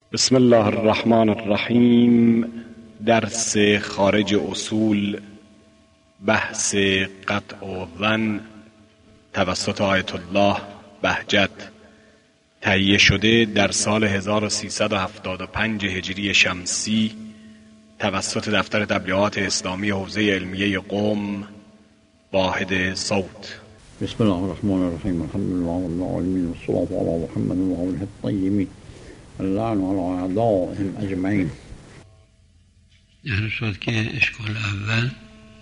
بسم الله الرحمن الرحیم. درس خارج اصول، بحث قطع و ظن توسط آیت الله بهجت، تهیه شده در سال 1375 هجری شمسی توسط دفتر تبلیغات اسلامی حوزه علمیه قم، واحد صوت. بسم الله الرحمن الرحیم. الحمد لله رب العالمین والصلاة علی محمد و آله الطیبین اللعن علی اعدائهم اجمعین. یعنی شد که اشکال اول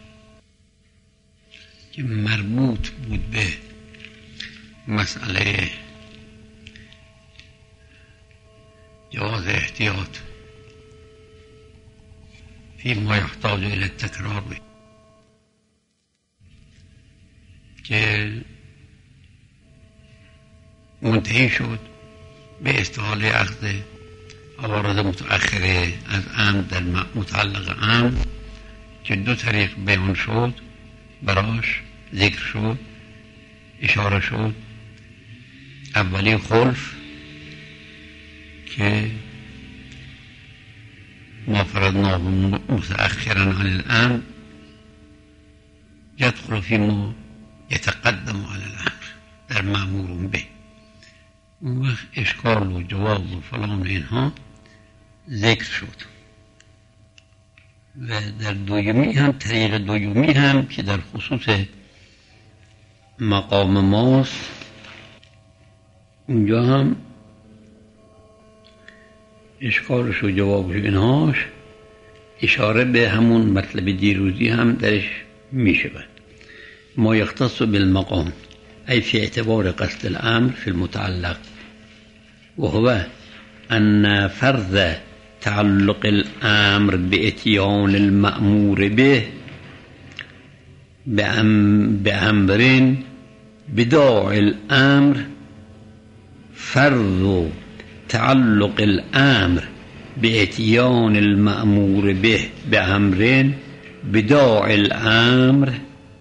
که مربوط بود به مسئله جواز احتیاط فی ما یحتاج الی التکرار بود که منتهی شد به استحاله اخذ عوارض متأخره از عمد در متعلق عمد که دو طریق بیان شد، براش ذکر شد، اشاره شد. اولی خلف که ما فرضناه متأخرا عن العمد يدخل فی ما يتقدم على الامر در مأمور به. اون وقت اشکال و جواز و فلان اینها ذکر شد. و در دویمی هم، طریق دویمی هم که در خصوص مقام ماست، اونجا هم اشکالش و جوابش و اینهاش اشاره به همون مطلب دیروزی هم درش می شود. ما یختص بالمقام ای فی اعتبار قصد الامر فی المتعلق و هو ان فرض تعلق الامر باتیان المأمور به بأمر بداعی الامر، فرض تعلق الامر باتیان المأمور به بأمر بداعی الامر.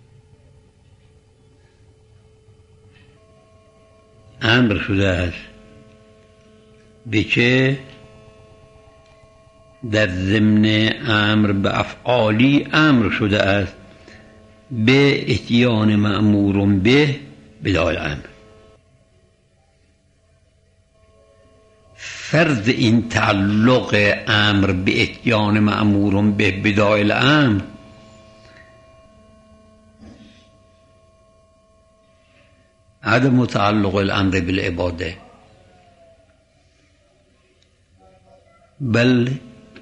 امر شده است به که در ضمن امر به افعالی امر شده است به اتیان مأمور به بداعی الامر. فرض این تعلق امر به اتیان مأمور به بداعی الامر عدم تعلق الامر بالعباده، بل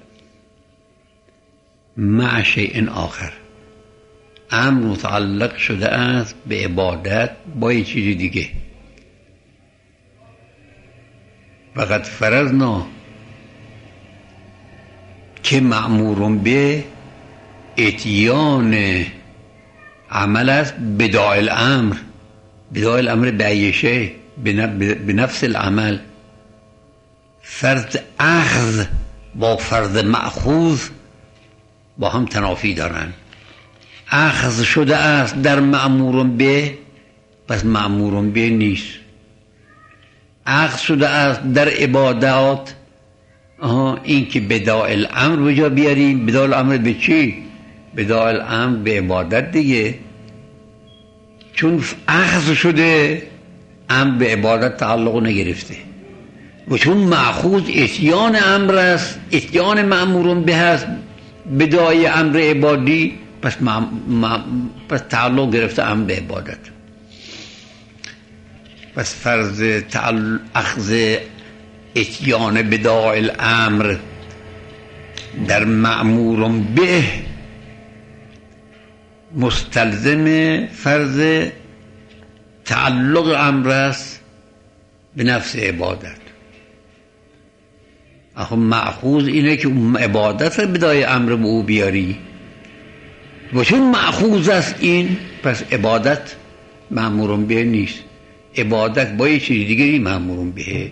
مع شیء آخر. امر متعلق شده است به عبادت با یه چیز دیگه. فقط فرضنا که مأمور به اتیان عمل است بداعی الامر. بداعی الامر بعیشه به نفس العمل. فرض اخذ با فرض مأخوذ با هم تنافی دارن. اخذ شده است در مأمور به، پس مأمور به نیست. اخذ شده است در عبادات، این که بداعی الامر به جا بیاریم. بداعی الامر به چی؟ بداعی الامر به عبادت دیگه، چون اخذ شده امر به عبادت تعلق نگرفته و چون مأخوذ اتیان امر است، اتیان مأمور به است بداعی امر عبادی، پس تعلق گرفته امر به عبادت. پس فرض اخذ اتیان بداعی الامر در مأمور به مستلزم فرض تعلق امر است به نفس عبادت. آخه مأخوذ اینه که عبادت را بداعی امر به او بیاری و چون مأخوذ است این، پس عبادت مأمور به نیست. عبادت با یه چیز دیگری مأمور به.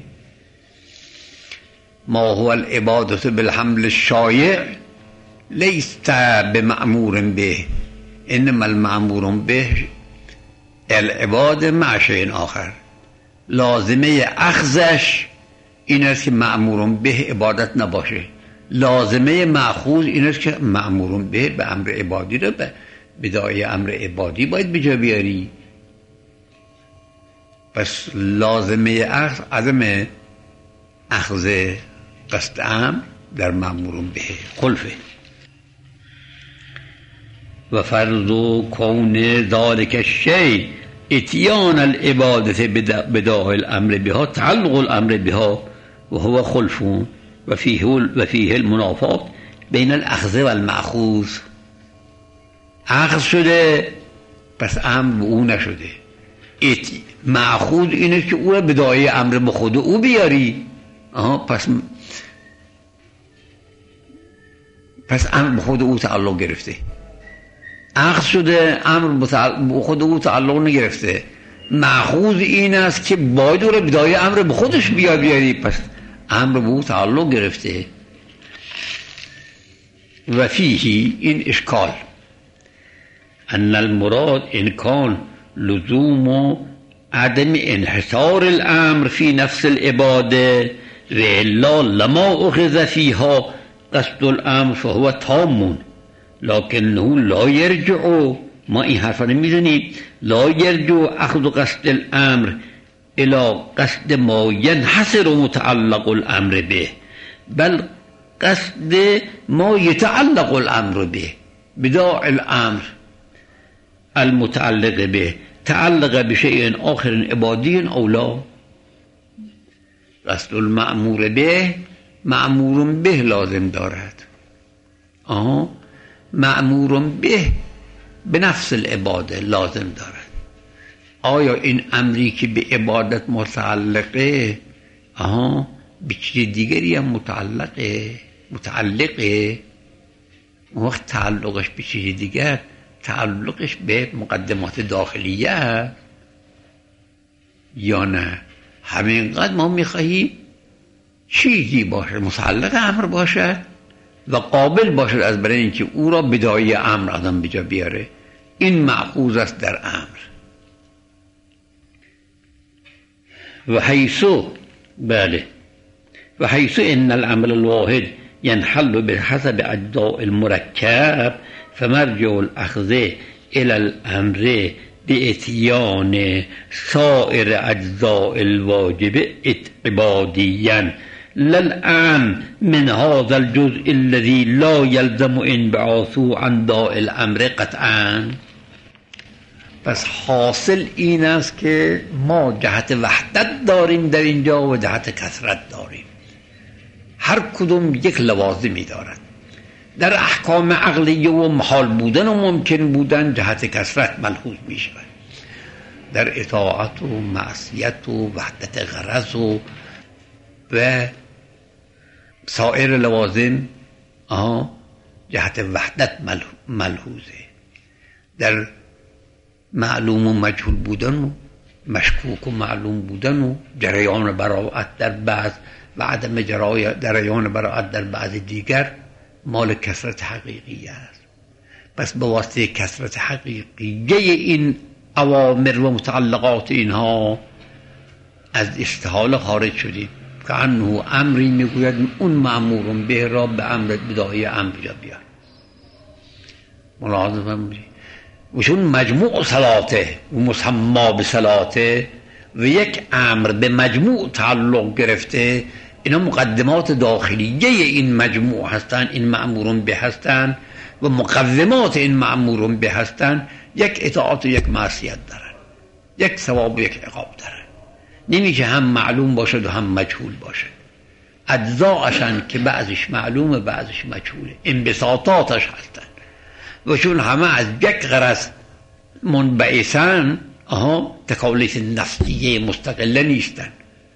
ما هو العبادة بالحمل الشایع لیست بمأمور به، انما المأمور به العباد مع شیء آخر. لازمه اخذش این است که مأمورون به عبادت نباشه. لازمه مأخوذ این است که مأمورون به امر عبادی رو به بدایه امر عبادی باید به جا بیاری. پس لازمه اخذ عدم اخذ قصد امر در مأمورون به خلفه. و فرض کون ذالک الشیء اتیان العبادة بداء الامر بها تعلق الامر بها و هو خلف و فیه المنافات بین الاخذ و المأخوذ. اخذ شده پس امر به او نشده. مأخوذ اینه که او را بدایه امر به خود او بیاری. پس امر به خود او تعلق گرفته. اخذ شده امر به خود او تعلق نگرفته. مأخوذ این است که باید او را بدایه امر به خودش بیاری، پس امر به او تعلق گرفته. و فیه این اشکال ان المراد ان کان لزوم عدم انحصار الامر في نفس العباده و الا لما اخذ فيها قصد الامر فهو تام لكنه لا يرجع. ما این حرفا نمیزنیم. لا يرجع اخذ قصد الامر الى قصد ما ينحصر متعلق الامر به، بل قصد ما يتعلق الامر به. بداع الامر المتعلق به تعلق بشيء آخر عبادي أو لا. قصد المأمور به مأمور به لازم دارد. مأمور به به نفس العباده لازم دارد. آیا این امری که به عبادت متعلقه به چیز دیگری هم متعلقه وقت تعلقش به چیز دیگر تعلقش به مقدمات داخلیه یا نه؟ همینقدر ما میخواهیم چیزی باشه متعلق امر باشد و قابل باشد از برای اینکه او را بدایه امر آدم بجا بیاره. این مأخوذ است در امر. و حیثو ان العمل الواحد ينحل بحسب اجزاء المركب فمرجع الاخذ الى الامر باتيان سائر اجزاء الواجب عباديا للعام من هذا الجزء الذي لا يلزم انبعاثه عن داء الامر قطعا. پس حاصل این است که ما جهت وحدت داریم در اینجا و جهت کثرت داریم. هر کدوم یک لوازمی دارد. در احکام عقلیه و محال بودن و ممکن بودن جهت کثرت ملحوظ می شود. در اطاعت و معصیت و وحدت غرض و سایر لوازم جهت وحدت ملحوظه. در معلوم و مجهول بودن و مشکوک و معلوم بودن و جریان براءت در بعض و عدم جریان براءت در بعض دیگر مال کثرت حقیقی است. پس به واسطه کثرت حقیقیه این اوامر و متعلقات اینها از استحاله خارج شدیم که انه امری میگوید اون مأمورون به را به امر بدایه امر جا بیار. ملاحظه فرمودید و چون مجموع صلاته و مسما به صلاته و یک امر به مجموع تعلق گرفته، اینا مقدمات داخلیه این مجموع هستند، این مأمورون به هستند و مقدمات این مأمورون به هستند. یک اطاعت و یک معصیت دارن، یک ثواب و یک عقاب دارن. نمیشه هم معلوم باشد و هم مجهول باشد. اجزاءشن که بعضش معلومه بعضش مجهوله، انبساطاتش هستن و چون همه از یک غرض منبعثن تکالیف نفسیه مستقله نیستن.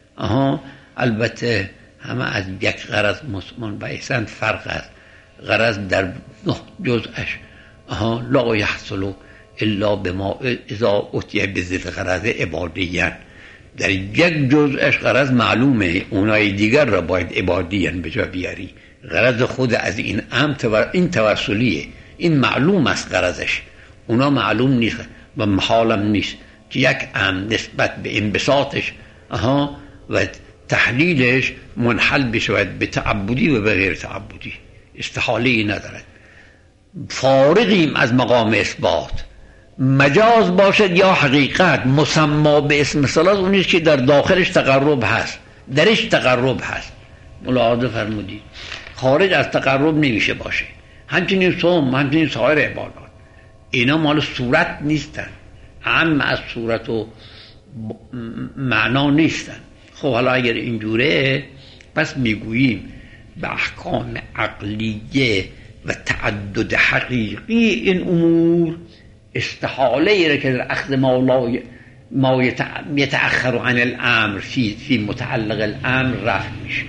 البته همه از یک غرض منبعثن. فرق است غرض در نه جزءش لا یحصل الا بما اذا اتیه بذل غرض عبادیان. در یک جزءش غرض معلومه، اونای دیگر را باید عبادیان به جا بیاری. غرض خود از این این توسلیه، این معلوم است غرضش، اونا معلوم نیست و محالم نیست که یک نسبت به انبساطش و تحلیلش منحل بشود به تعبدی و به غیر تعبدی، استحاله ندارد. فارغیم از مقام اثبات، مجاز باشد یا حقیقت، مسما به اسم صلاح اونیش که در داخلش تقرب هست، درش تقرب هست. ملاحظه فرمودید خارج از تقرب نمیشه باشه. همچنین صوم، همچنین سایر عبادات، اینا مال صورت نیستن، اعم از صورت و معنا نیستن. خب حالا اگر اینجوره پس میگوییم به احکام عقلیه و تعدد حقیقی این امور استحاله ایره که در اخذ ما یتأخر عن الامر فی متعلق الامر رفع میشه.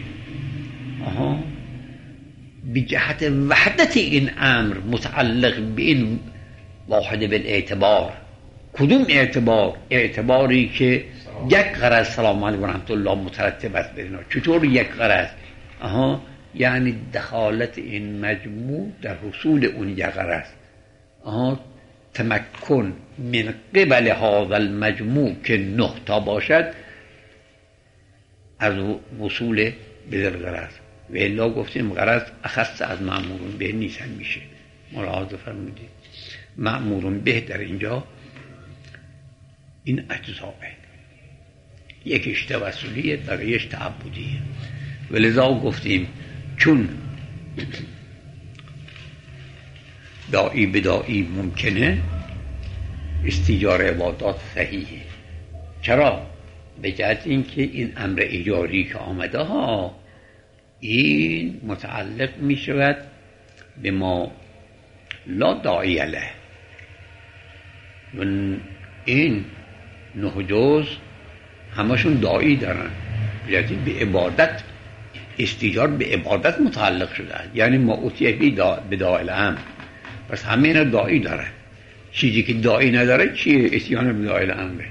به جهت وحدت این امر متعلق به این واحد بالاعتبار. کدوم اعتبار؟ اعتباری که یک غرض، سلام علیکم و رحمت الله، مترتب است بر اینا. چطور یک غرض؟ یعنی دخالت این مجموع در حصول اون یک غرض، تمکن من قبل هذا المجموع که 9 تا باشد از وصول به غرض. و الا گفتیم غرض اخص از مأمورون به نیست میشه. ملاحظه فرمودید مأمورون به در اینجا این اجزاء، یکیش توسلیه، بقیه‌اش تعبدیه. ولذا گفتیم چون داعی به داعی ممکنه استیجار عبادات صحیحه. چرا؟ به جهت اینکه این امر ایجاری که آمده ها این متعلق می شود به ما لا داعی له. این 9 جز همشون داعی دارن، یعنی به عبادت، استیجار به عبادت متعلق شده، یعنی ما اوتیه به داعی الامر. پس همه اینا داعی داره. چیزی که داعی نداره چیه؟ اتیان به داعی الامر.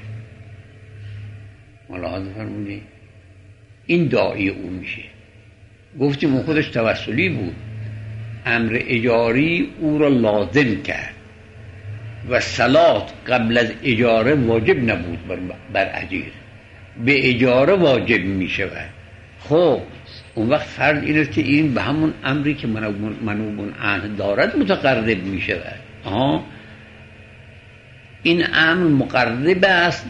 ملاحظه فرمودی این داعی اون میشه. گفتیم اون خودش توسلی بود، امر اجاری او را لازم کرد و صلات قبل از اجاره واجب نبود بر اجیر، به اجاره واجب می شود. خب اون وقت فرض این است که این به همون امری که منوب عنه دارد متقرب می شود. این امر مقرب است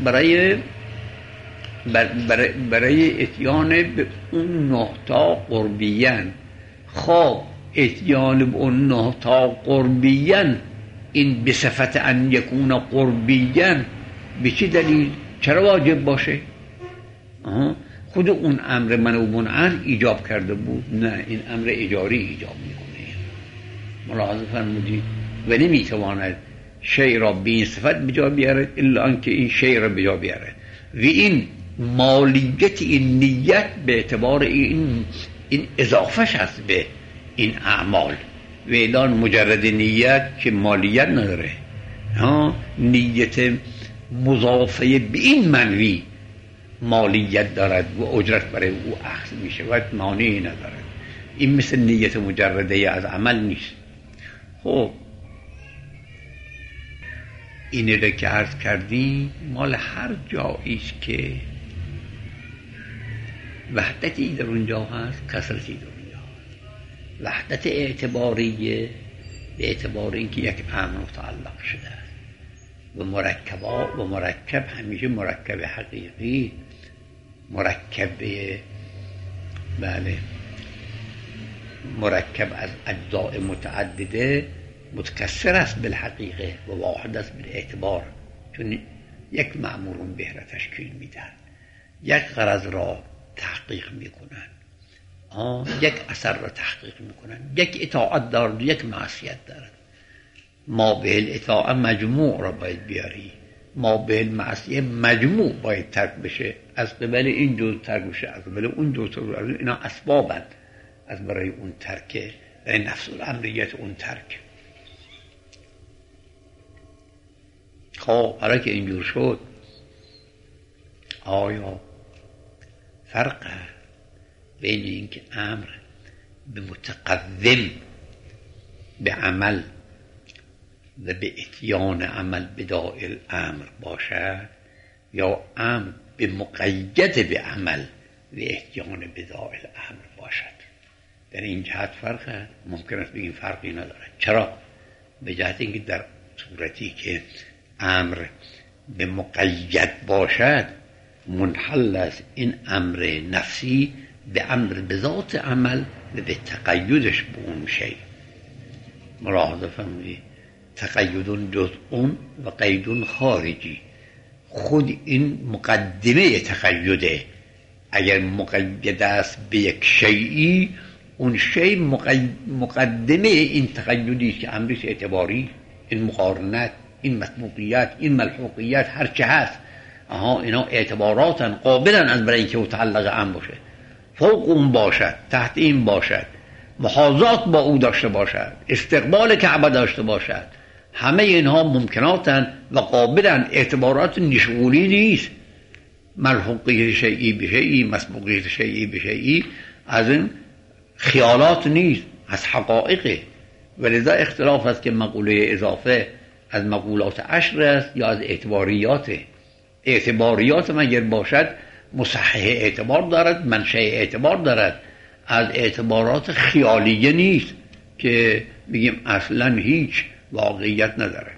برای اتیان به اون 9 تا قربیان. خب اتیان به اون 9 تا قربیان این به صفت ان یکون قربیان به چه دلیل؟ چرا واجب باشه؟ خود اون امر منوب عنه ایجاب کرده بود؟ نه، این امر اجاری ایجاب میکنه. ملاحظه فرمودید؟ و نمیتواند شیء را به این صفت بجا بیارد الا آنکه این شیء را بجا بیارد. و این مالیت این نیت به اعتبار این اضافهش هست به این اعمال. و اعلان مجرد نیت که مالیت نداره، نیت مضافه به این منوی مالیت دارد و اجرت برای او اخذ می شود، مانعی ندارد. این مثل نیت مجرده از عمل نیست. خب اینه را که عرض کردیم مال هر جاییست که وحدتی در اونجا هست، کثرتی در اونجا هست. وحدت اعتباریه به اعتبار اینکه یک امر متعلق شده است و مرکب همیشه مرکب حقیقی، مرکب مرکب از اجزاء متعدده متکثر است بالحقیقه و واحد است بالاعتبار، چون یک مأمور به را تشکیل میدن، یک غرض را تحقیق میکنن، یک اثر را تحقیق میکنن، یک اطاعت دارد، یک معصیت دارد. ما به الاطاعت مجموع را باید بیاری، ما به المعصیه مجموع باید ترک بشه، از قبل این جزء ترک بشه، از قبل اون جزء. اینا اسبابند از برای اون ترک، برای نفس الامریت اون ترک. خب حالا که اینجور شد، آیا فرق بین این که امر به متقدم به عمل و به اتیان عمل بداعی الامر باشد یا امر به مقید به عمل و اتیان بداع الامر باشد. در این جهت فرق هست. ممکن است بگیم فرقی نداره. چرا؟ به جهت اینکه در صورتی که امر به مقید باشد منحل است این امر نفسی به امر به ذات عمل و به تقیدش به اون شی. ملاحظه فرمودید تقیدون جزء و قیدون خارجی. خود این مقدمه تقیده. اگر مقید است به یک شیئی اون شی مقدمه این تقیدی است که امرش اعتباری، این مقارنت، این مسبوقیت، این ملحوقیت، هر چه هست اینا اعتباراتن قابلن از برای اینکه متعلق امر باشه، فوق اون باشد، تحت این باشد، محاذات با او داشته باشد، استقبال کعبه داشته باشد. همه اینها ممکناتن و قابلن، اعتبارات نشغولی نیست. ملحوقیت شیئی به شیئی، مسبوقیت شیئی به شیئی از این خیالات نیست، از حقایقه. ولذا اختلاف است که مقوله اضافه از مقولات عشر است یا از اعتباریاته. اعتباریات مگر باشد مصحح اعتبار دارد، منشأ اعتبار دارد، از اعتبارات خیالیه نیست که بگیم اصلا هیچ واقعیت نداره.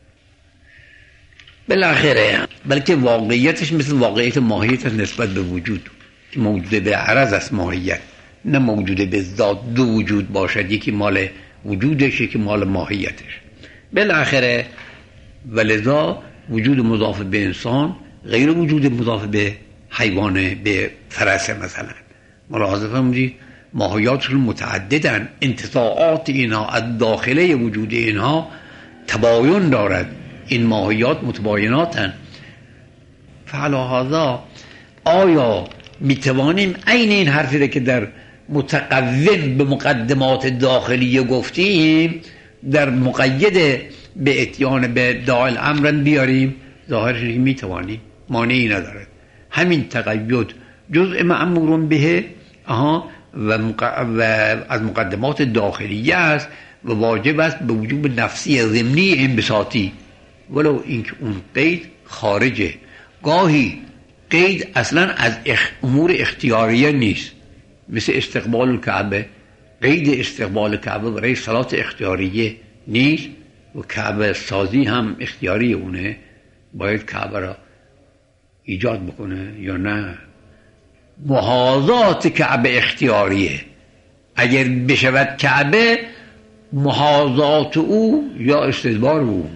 بالاخره بلکه واقعیتش مثل واقعیت ماهیت نسبت به وجود که موجود به عرض است ماهیت، نه موجود به ذات. دو وجود باشد، یکی مال وجودش یکی مال ماهیتش. بالاخره ولذا وجود مضاف به انسان غیر وجود مضاف به حیوان، به فرس مثلا. ملاحظه فرمودید ماهیاتشون متعددن، انتزاعات اینها از داخله وجود اینها تباین دارد. این ماهیات متبایناتن. فعلا هذا آیا میتوانیم عین این حرفی را که در متقوم به مقدمات داخلیه گفتیم در مقید به اتیان به داع الامر بیاریم؟ ظاهرش که میتوانیم، مانعی ندارد. همین تقید جزء مأمور به و از مقدمات داخلیه است و واجب است به وجوب نفسی ضمنی انبساطی، ولو اینکه اون قید خارجه. گاهی قید اصلا از امور اختیاریه نیست، مثل استقبال الکعبه. قید استقبال کعبه برای صلات اختیاریه نیست و کعبه سازی هم اختیاری اونه، باید کعبه را ایجاد بکنه یا نه. محاذات کعبه اختیاریه. اگر بشود کعبه محاذات او یا استدبار او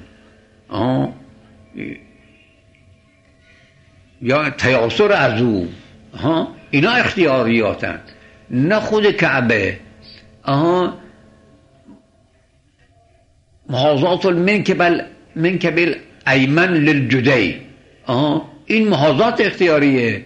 یا تیاسر از او، اینا اختیاریاتن، نه خود کعبه. محاذات المنکبل ایمن للجدی، این محاذات اختیاریه.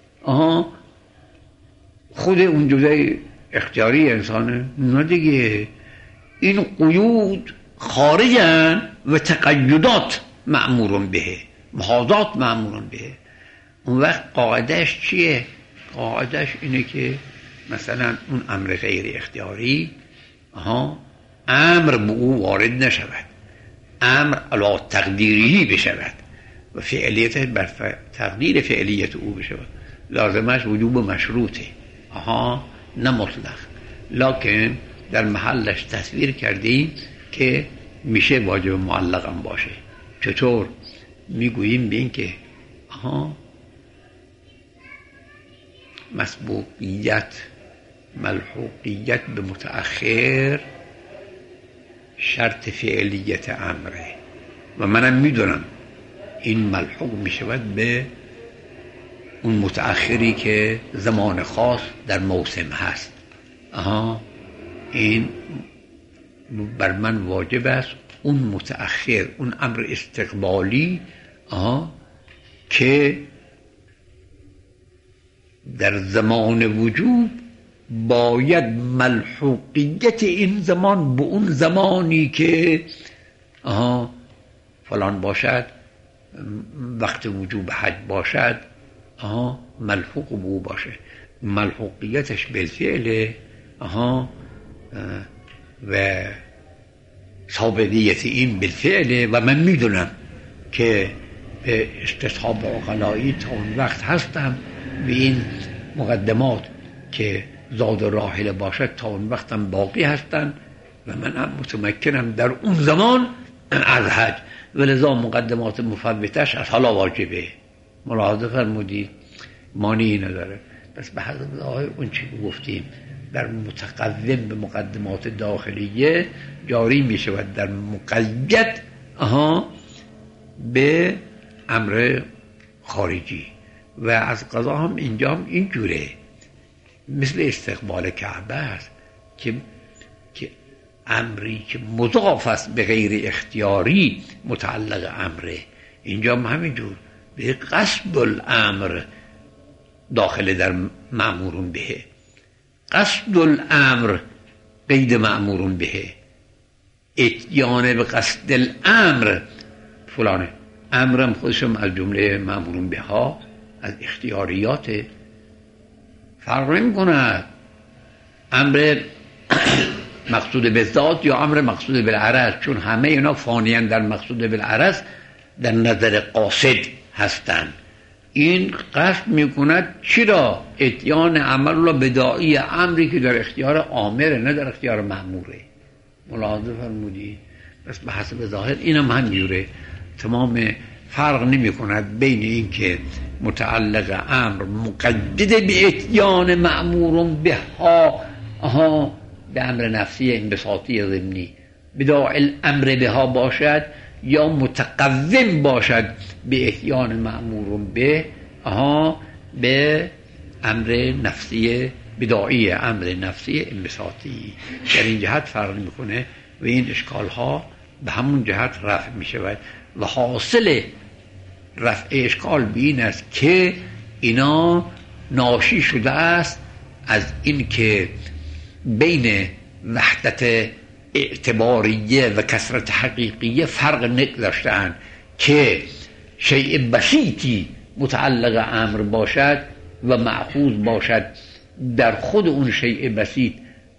خود اون جدی اختیاری انسانه، نه دیگه. این قیود خارجن و تقیدات مأمور به، محاذات مأمور به. اون وقت قاعدهش چیه؟ قاعدهش اینه که مثلا اون امر غیر اختیاری امر به او وارد نشود، امر علی تقدیری بشود و فعلیت بر تقدیر فعلیت او بشود. لازمش وجوب مشروطه، نه مطلق. لکن در محلش تصویر کردیم که میشه واجب معلق هم باشه. چطور؟ میگوییم به این که مسبوقیت، ملحوقیت به متأخر شرط فعلیت امره و منم میدونم این ملحوق میشود به اون متأخری که زمان خاص در موسم هست. این بر من واجب است اون متأخر، اون امر استقبالی که در زمان وجود باید ملحوقیت این زمان به اون زمانی که فلان باشد، وقت وجوب حج باشد، ملحوق به او باشه. ملحوقیتش بالفعل و ثابتیت این بالفعل و من میدونم که به استصحاب عقلایی تا اون وقت هستم و این مقدمات که زاد و راحله باشد تا اون وقتم باقی هستن و من هم متمکنم در اون زمان از حج، ولذا مقدمات مفوتش از حالا واجبه. ملاحظه فرمودید، مانعی نداره. پس به حسب اون چی گفتیم در متقدم به مقدمات داخلیه جاری می شود، در مقید به امر خارجی. و از قضا هم اینجا هم اینجوره، مثل استقبال کعبه است که امری که مضاف است به غیر اختیاری متعلق امره. اینجا هم همینجور به قصد الامر داخل در مأمورون به، قصد الامر قید مأمورون به، اتیان به قصد الامر فلانه. امرم خودشم از جمله مأمورون به ها، از اختیاریات. فرق نمی کند امر مقصود به ذات یا امر مقصود بالعرض، چون همه اینا فانیان در مقصود بالعرض در نظر قاصد هستند. این قصد میکند چی را؟ اتیان عمل را بداعی امری که در اختیار آمره، نه در اختیار مأموره. ملاحظه فرمودی؟ بس به حسب ظاهر اینم همینجوره، تمام فرق نمی کند بین این که متعلق امر مقید به اتیان مأمور به ها به امر نفسی انبساطی ضمنی بداع الامر به ها باشد، یا متقوم باشد به اتیان مأمور به امر نفسی بداعی امر نفسی انبساطی. در این جهت فرق میکنه و این اشکال ها به همون جهت رفع می شود. و حاصل رفع اشکال به این است که اینا ناشی شده است از این که بین وحدت اعتباریه و کثرت حقیقیه فرق نگذاشتند که شیء بسیطی متعلق امر باشد و مأخوذ باشد در خود اون شیء بسیط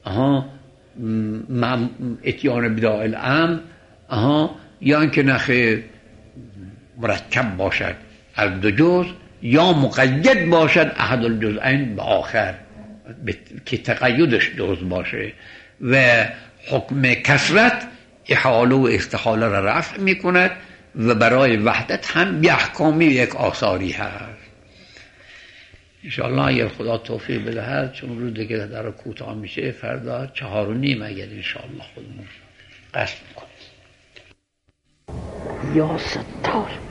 اتیان بداع الامر، یا اینکه نخیر مرکب باشد از دو جز، یا مقید باشد احد الجزئین به آخر که تقیدش جز باشه و حکم کثرت احاله و استحاله را رفع می کند و برای وحدت هم یک احکامی و یک آثاری هست. انشاءالله اگر خدا توفیق بدهد، چون روز دیگه در کوتاه میشه، فردا 4:30 اگر انشاءالله خودمون قصد میکنیم. یا ستار